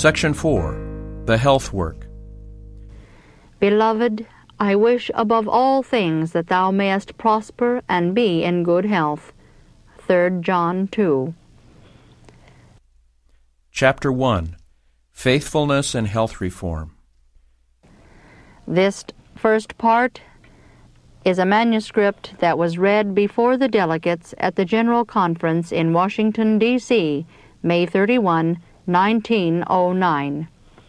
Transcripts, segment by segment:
Section 4. The Health Work. Beloved, I wish above all things that thou mayest prosper and be in good health. 3 John 2. Chapter 1. Faithfulness and Health Reform. This first part is a manuscript that was read before the delegates at the General Conference in Washington, D.C., May 31, 1909.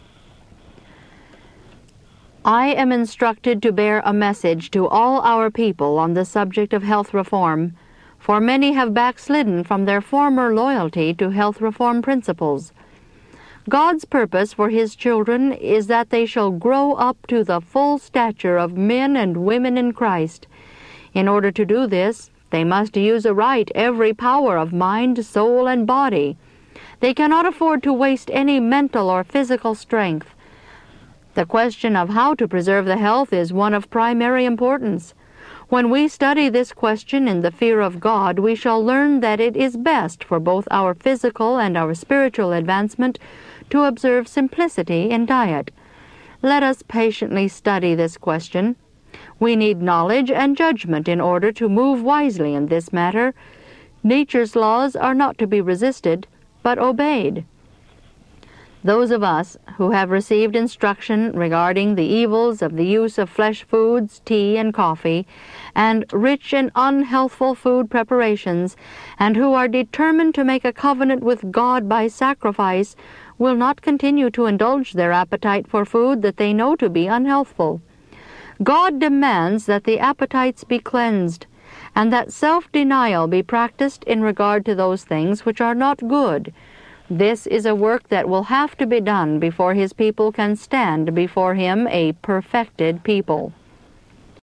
I am instructed to bear a message to all our people on the subject of health reform, for many have backslidden from their former loyalty to health reform principles. God's purpose for His children is that they shall grow up to the full stature of men and women in Christ. In order to do this, they must use aright every power of mind, soul, and body. They cannot afford to waste any mental or physical strength. The question of how to preserve the health is one of primary importance. When we study this question in the fear of God, we shall learn that it is best for both our physical and our spiritual advancement to observe simplicity in diet. Let us patiently study this question. We need knowledge and judgment in order to move wisely in this matter. Nature's laws are not to be resisted, but obeyed. Those of us who have received instruction regarding the evils of the use of flesh foods, tea, and coffee, and rich and unhealthful food preparations, and who are determined to make a covenant with God by sacrifice, will not continue to indulge their appetite for food that they know to be unhealthful. God demands that the appetites be cleansed, and that self-denial be practiced in regard to those things which are not good. This is a work that will have to be done before His people can stand before Him a perfected people.